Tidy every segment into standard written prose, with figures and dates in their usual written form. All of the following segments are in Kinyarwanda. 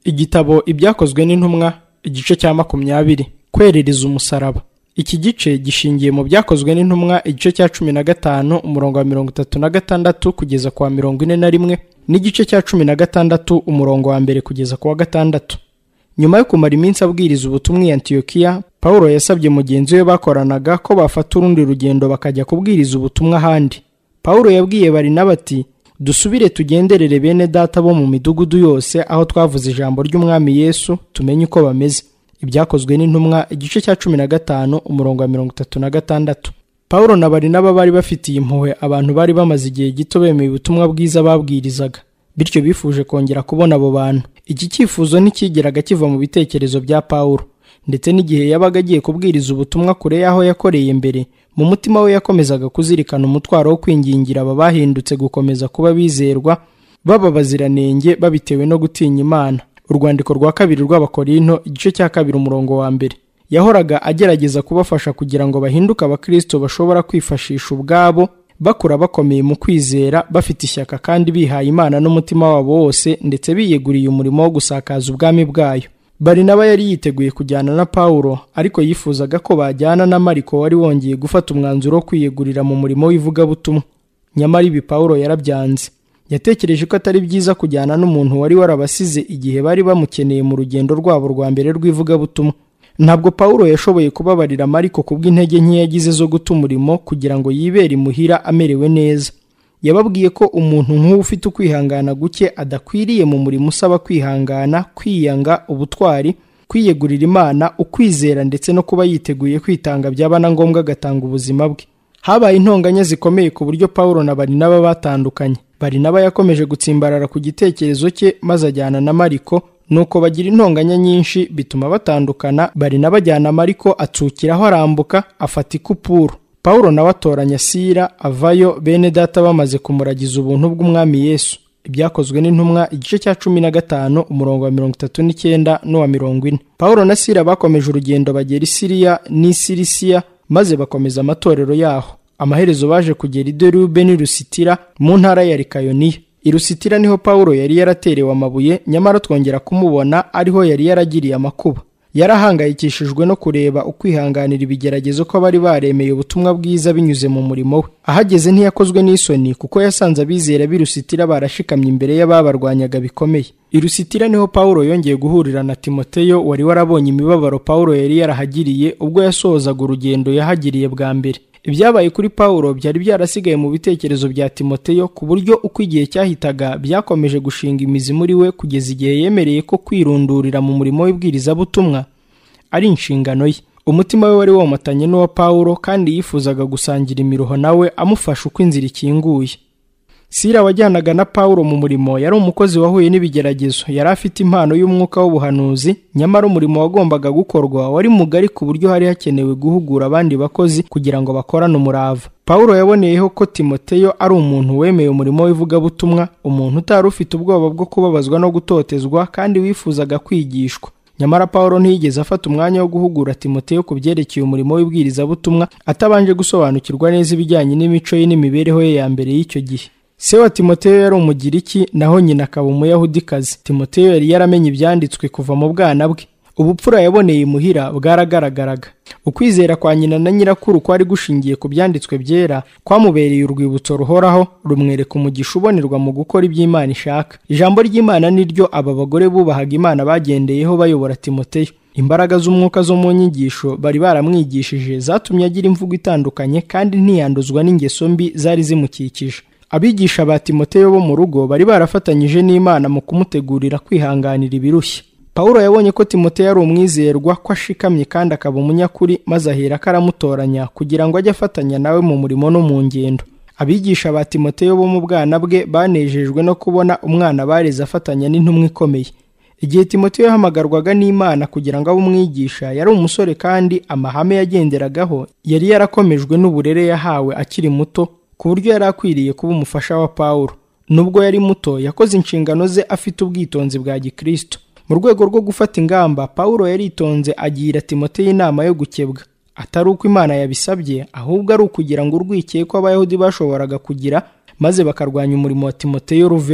Igitabo Ibyakozwe n'Intumwa, igice cya 20. Kwerereza umusaraba. Iki gice gishingiye mu Byakozwe n'Intumwa igice cya 15 umurongo wa 36 kugeza kwa 41, n'igice cya 16 umurongo wa 1 kugeza kwa 6. Nyuma yo kumara iminsi abwiriza ubutumwa i Antiyokiya, Pawulo yasabye mugenzi we bakoranaga ko bafata urundi rugendo bakajya kubwiriza ubutumwa ahandi. Pawulo yabwiye Barinaba ati: dusubire tugenderere bene data bo mu midugudu yose aho twavuze ijambo ry'umwami Yesu, tumenye uko bameze. Ibyakozwe n'Intumwa igice cya 15 umurongo wa 36. Pawulo na Barinaba bari bafitiye impuhwe abantu bari bamaze igihe gito bemeye ubutumwa bwiza babwirizaga, bityo bifuje kongera kubona abo bantu. Iki cyifuzo ntikigeraga kiva mu bitekerezo bya Pawulo, ndetse n'igihe yabaga agiye kubwiriza ubutumwa kure y'aho yakoreye mbere, mu mutima we yakomezaga kuzirikana umutwaro wo kwingingira aba bahindutse gukomeza kuba bizerwa, baba baziranenge babitewe no gutinya Imana. Urwandiko rwa 2 rw'Abakorinto igice cya 2 umurongo wa 1. Yahoraga agerageza kubafasha kugira ngo bahinduke abakristo bashobora kwifashisha ubwabo, bakura bakomeye mu kwizera, bafite ishyaka kandi bihaye Imana n'umutima wabo wose, ndetse biyeguriye umurimo wo gusakaza ubwami bwayo. Barinaba yari yiteguye kujyana na Pawulo, ariko yifuzaga ko bajyana na Mariko wari wongeye gufata umwanzuro wo kwiyegurira mu murimo w'ivugabutumwa. Nyamara ibi Pawulo yarabyanze. Yatekereje ko atari byiza kujyana n'umuntu wari warabasize igihe bari bamukeneye mu rugendo rwabo rwa mbere rw'ivugabutumwa. Ntabwo Pawulo yashoboye kubabarira Mariko kubw'intege nke yagize zo guta umurimo kugira ngo yibere imuhira amerewe neza. Yababwiye ko umuntu nk'uwo ufite ukwihangana guke adakwiriye mu murimo usaba kwihangana, kwiyanga, ubutwari, kwiyegurira Imana, ukwizera ndetse no kuba yiteguye kwitanga byaba na ngombwa agatanga ubuzima bwe. Habaye intonganya zikomeye ku buryo Pawulo na Barinaba batandukanye. Barinaba yakomeje gutsimbarara ku gitekerezo cye maze ajyana na Mariko, nuko bagira intonganya nyinshi bituma batandukana. Barinaba ajyana Mariko atsukiraho arambuka afata ikupuru. Pawulo nawe atoranya Sila avayo, bene data bamaze kumuragiza ubuntu bw'umwami Yesu. Ibyakozwe n'Intumwa igice cya 15 umurongo wa 39 n'uwa 40. Pawulo na Sila bakomeje urugendo bagera i Siriya n'i Silisiya, maze bakomeza amatorero yaho. Amaherezo baje kugera i Derube n'i Lusitira mu ntara ya Likayoniya. I Lusitira niho Pawulo yari yaraterewe amabuye, nyamara twongera kumubona ariho yari yaragiriye amakuba. Yarahangayikishijwe no kureba ukwihanganira ibigeragezo ko bari baremeye ubutumwa bwiza binyuze mu murimo we. Ahageze ntiyakozwe n'isoni, kuko yasanze abizera b'i Lusitira barashikamye imbere y'ababarwanyaga bikomeye. I Lusitira niho Pawulo yongeye guhurira na Timoteyo wari warabonye imibabaro Pawulo yari yarahagiriye ubwo yasohozaga urugendo yahagiriye bwa mbere. Ibyabaye kuri Pawulo byari byarasigaye mu bitekerezo bya Timoteyo, ku buryo uko igihe cyahitaga byakomeje gushinga imizi muri we, kugeza igihe yemereye ko kwirundurira mu murimo w'ibwirizabutumwa ari inshingano ye. Umutima we wari womatanye n'uwa Pawulo, kandi yifuzaga gusangira imiruho nawe amufasha uko inzira ikinguye. Sila wajyanaga na Pawulo mu murimo yari umukozi wahuye n'ibigeragezo. Yari afite impano y'umwuka w'ubuhanuzi, nyamara umurimo wagombaga gukorwa wari mugari ku buryo hari hakenewe guhugura abandi bakozi kugira ngo bakorane umurava. Pawulo yaboneyeho ko Timoteyo ari umuntu wemeye umurimo w'ivugabutumwa, umuntu utari ufite ubwoba bwo kubabazwa no gutotezwa, kandi wifuzaga kwigishwa. Nyamara Pawulo ntiyigeze afata umwanya wo guhugura Timoteyo ku byerekeye umurimo w'ibwirizabutumwa atabanje gusobanukirwa neza ibijyanye n'imico ye n'imibereho ye ya mbere y'icyo gihe. Se wa Timoteyo yari Umugiriki, naho nyina akaba Umuyahudikazi. Timoteyo yari yaramenye ibyanditswe kuva mu bwana bwe. Ubupfura yaboneye imuhira bwaragaragaraga. Ukwizera kwa nyina na nyirakuru kwari gushingiye ku byanditswe byera, kwamubereye urwibutso ruhoraho, rumwereka umugisha ubonerwa mu gukora iby'Imana ishaka. Ijambo ry'Imana niryo aba bagore bubahaga Imana bagendeyeho bayobora Timoteyo. Imbaraga z'umwuka zo mu nyigisho bari baramwigishije zatumye agira imvugo itandukanye, kandi ntiyanduzwa n'ingeso mbi zari zimukikije. Abigisha ba Timoteyo bo mu rugo bari barafatanyije n'Imana mu kumutegurira kwihanganira ibirushya. Pawulo yabonye ko Timoteyo ari umwizerwa, ko ashikamye kandi akaba umunyakuri, maze ahera karamutoranya kugira ngo ajye afatanya nawe mu murimo no mu ngendo. Abigisha ba Timoteyo bo mu bwana bwe banejejwe no kubona umwana bareze afatanya n'intumwa ikomeye. Igihe Timoteyo yahamagarwaga n'Imana kugira ngo abe umwigisha, yari umusore kandi amahame yagenderagaho yari yarakomejwe n'uburere yahawe akiri muto, ku buryo yari akwiriye kuba umufasha wa Pawulo. Nubwo yari muto, yakoze inshingano ze afite ubwitonzi bwa Gikristo. Mu rwego rwo gufata ingamba, Pawulo yaritonze agira Timoteyo inama yo gukebwa. Atari uko Imana yabisabye, ahubwo ari ukugira ngo urwikekwe abayahudi bashoboraga kugira, maze bakarwanya umurimo wa Timoteyo ruveho.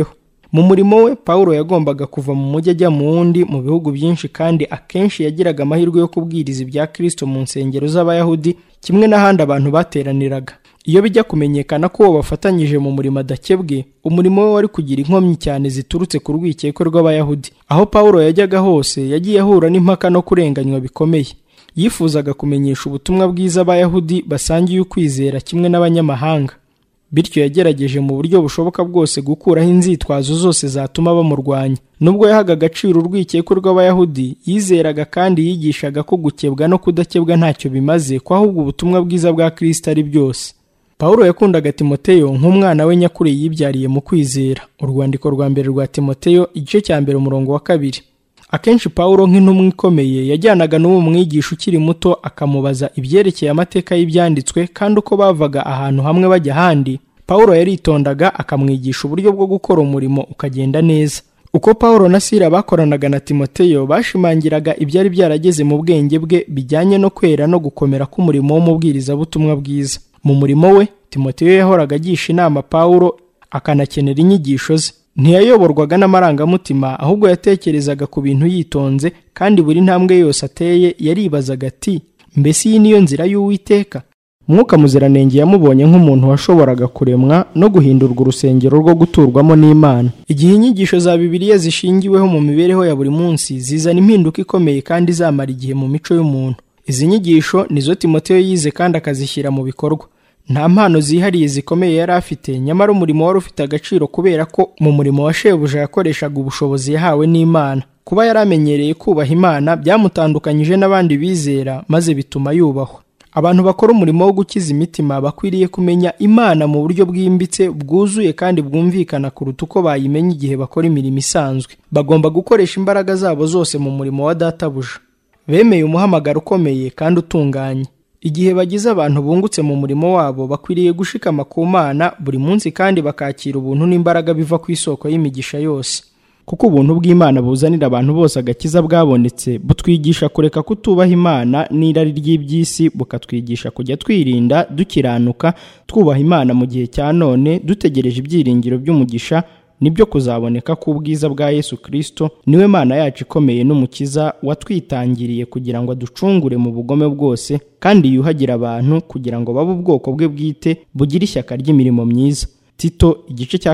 Mu murimo we Pawulo yagombaga kuva mu mujyi ajya mu wundi mu bihugu byinshi, kandi akenshi yagiraga amahirwe yo kubwiriza ibya Kristo mu nsengero z'Abayahudi kimwe n'ahandi abantu bateraniraga. Iyo bijya kumenyekana ko uwo bafatanyije mu murimo adakebwe, umurimo we wari kugira inkomyi cyane ziturutse ku rwikekwe rw'Abayahudi. Aho Pawulo yajyaga hose yagiye ahura n'impaka no kurenganywa bikomeye. Yifuzaga kumenyesha ubutumwa bwiza Abayahudi basangiye ukwizera kimwe n'abanyamahanga. Bityo yagerageje mu buryo bushoboka bwose gukuraho inzitwazo zose zatuma bamurwanya. Nubwo yahaga agaciro urwikekwe rw'Abayahudi, yizeraga kandi yigishaga ko gukebwa no kudakebwa ntacyo bimaze, ko ahubwo ubutumwa bwiza bwa Kristo ari byose. Pawulo yakundaga Timoteyo nk'umwana we nyakuri yibyariye mu kwizera. Urwandiko rwa mbere rwa Timoteyo igice cya 1:2. Akenshi Pawulo nk'intumwa ikomeye yajyanaga n'uwo mwigisha ukiri muto akamubaza ibyerekeye amateka y'ibyanditswe, kandi uko bavaga ahantu hamwe bajya ahandi, Pawulo yaritondaga akamwigisha uburyo bwo gukora umurimo ukagenda neza. Uko Pawulo na Sila bakoranaga na Timoteyo, bashimangiraga ibyari byarageze mu bwenge bwe bijyanye no kwera no gukomera k'umurimo w'umubwirizabutumwa bwiza. Mu murimo we Timoteyo yahoraga agisha inama Pawulo, akanakenera inyigisho ze. Ntiyayoborwaga n'amarangamutima, ahubwo yatekerezaga ku bintu yitonze, kandi buri ntambwe yose ateye yaribazaga ati, mbese iyi niyo nzira y'Uwiteka? Mwuka Muziranenge yamubonye nk'umuntu washoboraga kuremwa no guhindurwa urusengero rwo guturwamo n'Imana. Igihe inyigisho za Bibiliya zishingiweho mu mibereho ya buri munsi zizana impinduka ikomeye kandi zamara igihe mu mico y'umuntu. Izi nyigisho nizo Timoteyo yize kandi akazishyira mu bikorwa. Nta mpano zihariye zikomeye yari afite, nyamara umurimo wari ufite agaciro kubera ko mu murimo wa shebuja yakoreshaga ubushobozi yahawe n'Imana. Kuba yari amenyereye kubaha Imana byamutandukanyije n'abandi bizera, maze bituma yubahwa. Abantu bakora umurimo wo gukiza imitima bakwiriye kumenya Imana mu buryo bwimbitse, bwuzuye kandi bwumvikana kuruta uko bayimenya igihe bakora imirimo isanzwe. Bagomba gukoresha imbaraga zabo zose mu murimo wa Databuja. Bemeye umuhamagaro ukomeye kandi utunganye. Igihe bagize abantu bungutse mu murimo wabo, bakwiriye gushikama ku Mana buri munsi kandi bakakira ubuntu n'imbaraga biva ku isoko y'imigisha yose. Kuko ubuntu bw'Imana buzanira abantu bose agakiza bwabonetse, butwigisha kureka kutubaha Imana n'irari ry'iby'isi, bukatwigisha kujya twirinda, dukiranuka, twubaha Imana mu gihe cya none, dutegereje ibyiringiro by'umugisha nibyo kuzaboneka k'ubwiza bwa Yesu Kristo. Niwe Mana yacu ikomeye n'umukiza, watwitangiriye kugira ngo aducungure mu bugome bwose, kandi yuhagira abantu kugira ngo babe ubwoko bwe bwite, bugira ishyaka ry'imirimo myiza. Tito igice cya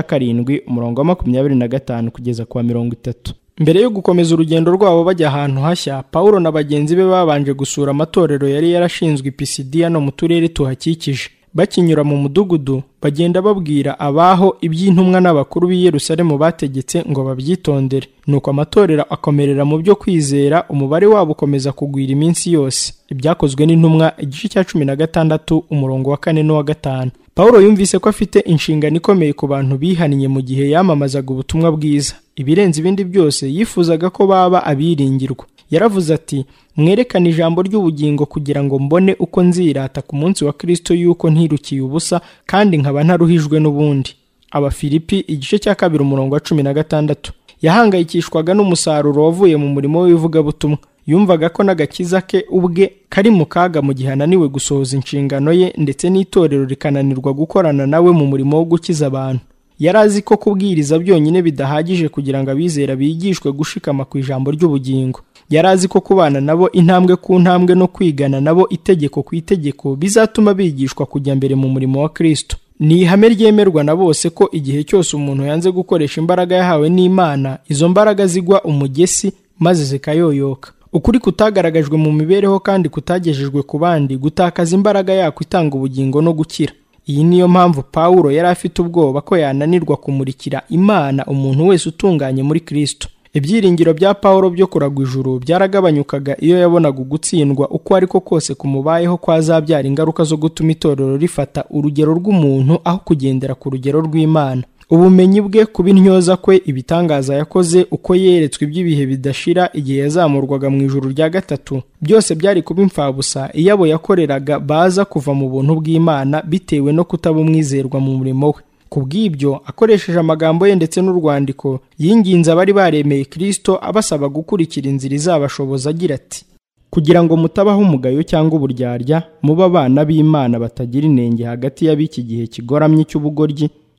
7:25 kugeza kwa 30. Mbere yo gukomeza urugendo rwabo bajya ahantu hashya, Pawulo na bagenzi be babanje gusura amatorero yari yarashinzwe i Pisidiya no mu turere tuhakikije. Bakinyura mu mudugudu, bagenda babwira abaho iby'intumwa n'abakuru b'i Yerusalemu bategetse ngo babyitondere. Nuko amatorero akomerera mu byo kwizera, umubare wabo ukomeza kugwira iminsi yose. Ibyakozwe n'intumwa igice cya 16 umurongo wa 4 n'uwa 5. Pawulo yumvise ko afite inshingano ikomeye ku bantu bihaniye mu gihe yamamazaga ubutumwa bwiza. Ibirenze ibindi byose yifuzaga ko baba abiringirwa. Yaravuze ati, mwerekane ijambo ry'ubugingo kugira ngo mbone uko nzirata ku munsi wa Kristo yuko ntirukiye ubusa kandi nkaba ntaruhijwe n'ubundi. Abafilipi igice cya 2 umurongo wa 16. Yahangayikishwaga n'umusaruro wavuye mu murimo w'ivugabutumwa. Yumvaga ko n'agakiza ke ubwe kari mu kaga mu gihe ananiwe gusohoza inshingano ye, ndetse n'itorero rikananirwa gukorana nawe mu murimo wo gukiza abantu. Yari azi ko kubwiriza byonyine bidahagije kugira ngo abizera bigishwe gushikama ku ijambo ry'ubugingo. Yari azi ko kubana nabo intambwe ku ntambwe no kwigana nabo itegeko ku itegeko bizatuma bigishwa kujya mbere mu murimo wa Kristo. Ni ihame ryemerwa na bose ko igihe cyose umuntu yanze gukoresha imbaraga yahawe n'Imana, izo mbaraga zigwa umugesi maze zikayoyoka. Ukuri kutagaragajwe mu mibereho kandi kutagejejwe ku bandi gutakaza imbaraga yako itanga ubugingo no gukira. Iyi niyo mpamvu Pawulo yari afite ubwoba ko yananirwa kumurikira Imana umuntu wese utunganye muri Kristo. Ibyiringiro bya Pawulo byo kuragwa ijuru byaragabanyukaga iyo yabonaga gutsindwa uko ariko kose kumubayeho kwazabyara ingaruka zo gutuma itorero rifata urugero rw'umuntu aho kugendera ku rugero rw'Imana. Ubumenyi bwe, kuba intyoza kwe, ibitangaza yakoze, uko yeretswe iby'ibihe bidashira igihe yazamurwaga mu ijuru rya gatatu, byose byari kuba imfabusa iyo abo yakoreraga baza kuva mu buntu bw'Imana bitewe no kutaba umwizerwa mu murimo we. Kubw'ibyo akoresheje amagambo ye ndetse n'urwandiko, yinginze abari baremeye Kristo abasaba gukurikira inzira izabashoboza, agira ati, kugira ngo mutabaho umugayo cyangwa uburyarya, muba abana b'Imana batagira inenge hagati y'ab'iki gihe kigoramye cy'ubugoryi,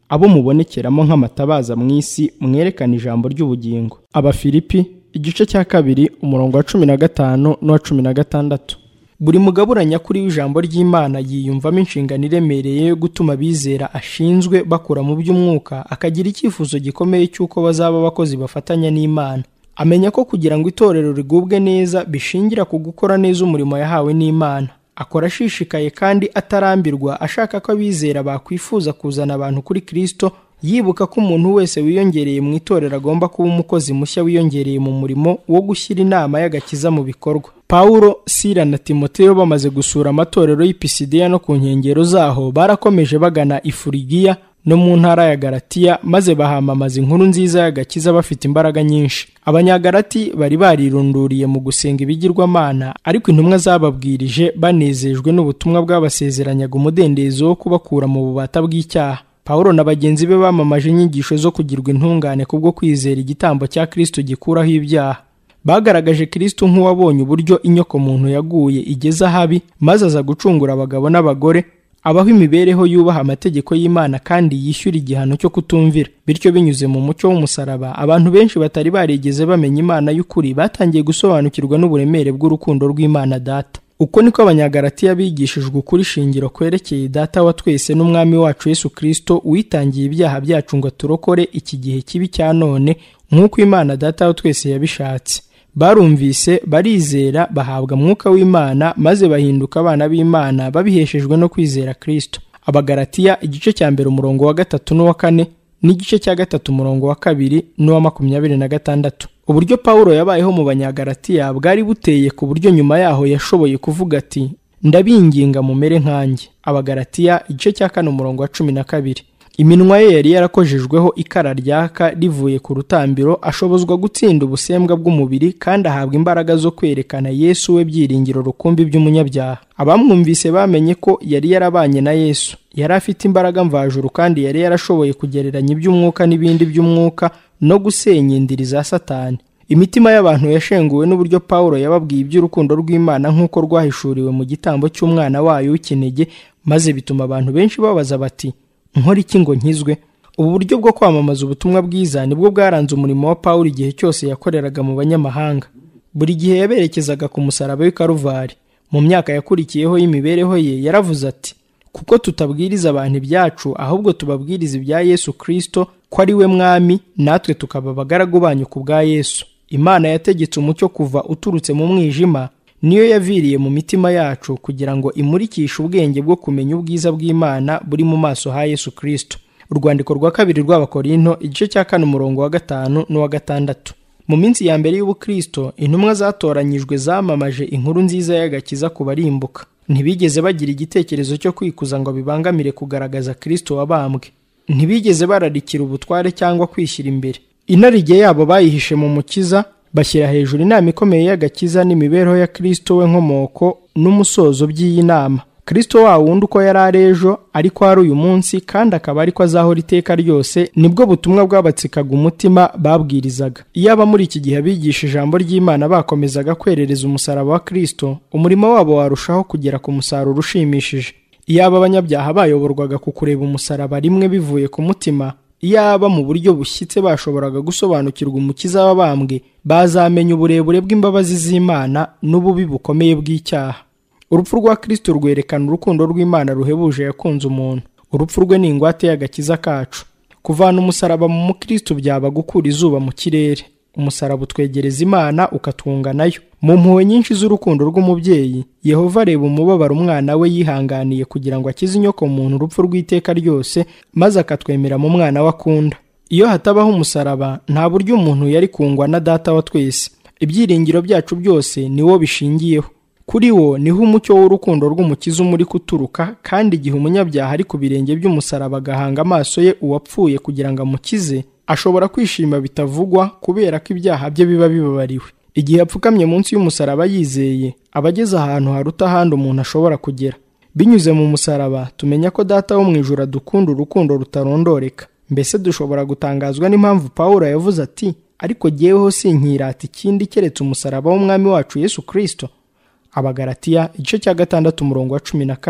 abo mubonekeramo nk'amatabaza mu isi, mwerekana ijambo ry'ubugingo. Abafilipi igice cya 2 umurongo wa 15 n'uwa 16. Buri mugabura nyakuri w'ijambo ry'Imana yiyumvamo inshingano iremereye yo gutuma abizera ashinzwe bakura mu by'umwuka, akagira icyifuzo gikomeye cy'uko bazaba abakozi bafatanya n'Imana. Amenya ko kugira ngo itorero rigubwe neza bishingira ku gukora neza umurimo yahawe n'Imana. Akora ashishikaye kandi atarambirwa, ashaka ko abizera bakwifuza kuzana abantu kuri Kristo, yibuka ko umuntu wese wiyongereye mu itorero agomba kuba umukozi mushya wiyongereye mu murimo wo gushyira inama y'agakiza mu bikorwa. Pawulo, Sila na Timoteyo bamaze gusura amatorero y'i Pisidiya no ku nkengero zaho, barakomeje bagana i Furigiya no mu ntara ya Galatiya, maze bahamamaza inkuru nziza y'agakiza bafite imbaraga nyinshi. Abanyagalati bari barirunduriye mu gusenga ibigirwamana, ariko intumwa zababwirije banezejwe n'ubutumwa bwabasezeranyaga umudendezo wo kubakura mu bubata bw'icyaha. Pawulo na bagenzi be bamamaje inyigisho zo kugirwa intungane kubwo kwizera igitambo cya Kristo gikuraho ibyaha. Bagaragaje Kristo nk'uwabonye uburyo inyoko muntu yaguye igeze ahabi, maze aza gucungura abagabo n'abagore, abaho imibereho yubaha amategeko y'Imana kandi yishyura igihano cyo kutumvira. Bityo binyuze mu mucyo w'umusaraba, abantu benshi batari barigeze bamenya Imana y'ukuri batangiye gusobanukirwa n'uburemere bw'urukundo rw'Imana Data. Uko niko Abanyagalatiya bigishijwe ukuri shingiro kwerekeye Data wa twese n'Umwami wacu Yesu Kristo, witangiye ibyaha byacu ngo turokore iki gihe kibi cya none, nk'uko Imana Data wa twese yabishatse. Barumvise, barizera, bahabwa mwuka w'Imana, maze bahinduka abana b'Imana babiheshejwe no kwizera Kristo. Abagalatiya igice cya 1 umurongo wa 3 n'uwa 4 n'igice cya 3 umurongo wa 2 n'uwa 26. Uburyo Pawulo yabayeho mu Banyagalatiya bwari buteye ku buryo nyuma yaho yashoboye kuvuga ati, ndabinginga mumere nkanjye. Abagalatiya igice cya 4 umurongo wa 12. Iminwa ye yari yarakojejweho ikara ryaka rivuye ku rutambiro, ashobozwa gutsinda ubusembwa bw'umubiri kandi ahabwa imbaraga zo kwerekana Yesu we byiringiro rukumbi by'umunyabyaha. Abamwumvise bamenye ko yari yarabanye na Yesu, yari afite imbaraga mvajuru kandi yari yarashoboye kugereranya iby'umwuka n'ibindi by'umwuka no gusenya indiri za Satani. Imitima y'abantu yashenguwe n'uburyo Pawulo yababwiye iby'urukundo rw'Imana nk'uko rwahishuriwe mu gitambo cy'umwana wayo w'ikinege, maze bituma abantu benshi babaza bati, nkora iki ngo nkizwe? Ubu buryo bwo kwamamaza ubutumwa bwiza nibwo bwaranze umurimo wa Pawulo igihe cyose yakoreraga mu banyamahanga. Buri gihe yaberekezaga ku musaraba w'i Karuvari. Mu myaka yakurikiyeho y'imibereho ye yaravuze ati, kuko tutabwiriza abantu ibyacu, ahubwo tubabwiriza ibya Yesu Kristo, ko ari we mwami, natwe tukaba abagaragu banyu ku bwa Yesu. Imana yategetse umucyo kuva uturutse mu mwijima, niyo yaviriye mu mitima yacu kugira ngo imurikishe ubwenge bwo kumenya ubwiza bw'Imana buri mu maso ha Yesu Kristo. Urwandiko rwa 2 rw'Abakorinto igice cya 4 umurongo wa 5 n'uwa 6. Mu minsi ya mbere y'ubukristo, intumwa zatoranyijwe zamamaje inkuru nziza y'agakiza ku barimbuka. Ntibigeze bagira igitekerezo cyo kwikuza ngo bibangamire kugaragaza Kristo wabambwe. Ntibigeze bararikira ubutware cyangwa kwishyira imbere. Inarijye yabo bayihishe mu Mukiza, bashyira hejuru inama ikomeye y'agakiza n'imibereho ya Kristo we nkomoko n'umusozo by'iyi nama. Kristo wa wundi uko yari ari ejo, ariko ari uyu munsi, kandi akaba ariko azahora iteka ryose, nibwo butumwa bwabatsikaga umutima babwirizaga. Iyaba muri iki gihe abigisha ijambo ry'Imana bakomezaga kwerereza umusaraba wa Kristo, umurimo wabo warushaho kugera ku musaruro ushimishije. Iyaba abanyabyaha bayoborwaga ku kureba umusaraba rimwe bivuye ku mutima, iyaba mu buryo bushyitse bashoboraga gusobanukirwa umukiza wabambwe, bazamenya uburebure bw'imbabazi z'Imana n'ububi bukomeye bw'icyaha. Urupfu rwa Kristo rwerekana urukundo rw'Imana ruhebuje yakunze umuntu. Urupfu rwe ni ingwate y'agakiza kacu. Kuvana umusaraba mu Mukristo byaba gukura izuba mu kirere. Umusaraba utwegereza Imana ukatwunga nayo. Mu mpuhwe nyinshi z'urukundo rw'umubyeyi, Yehova areba umubabaro umwana we yihanganiye kugira ngo akize inyoko muntu urupfu rw'iteka ryose, maze akatwemera mu mwana we akunda. Iyo hatabaho umusaraba, nta buryo umuntu yari kungwa na Data wa twese. Ibyiringiro byacu byose ni wo bishingiyeho. Kuri wo niho umucyo w'urukundo rw'umukiza umuri kuturuka, kandi igihe umunyabyaha ari ku birenge by'umusaraba agahanga amaso ye uwapfuye kugira ngo amukize, ashobora kwishima bitavugwa kubera ko ibyaha bye biba bibabariwe. Igihe apfukamye munsi y'umusaraba yizeye, abageze ahantu haruta ahandi umuntu ashobora kugera. Binyuze mu musaraba tumenya ko Data wo mu ijuru adukunda urukundo rutarondoreka. Mbese dushobora gutangazwa n'impamvu Pawulo yavuze ati, ariko jyeweho sinkirata ikindi keretse umusaraba w'umwami wacu Yesu Kristo. Abagalatiya igice cya 6 umurongo wa 14.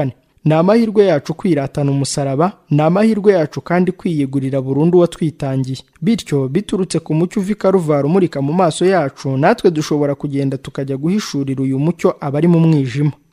ni amahirwe yacu kwiratana umusaraba, ni amahirwe yacu kandi kwiyegurira burundu watwitangiye. Bityo biturutse ku mucyo uva i Karuvali umurika mu maso yacu, natwe dushobora kugenda tukajya guhishurira uyu mucyo abari mu mwijima.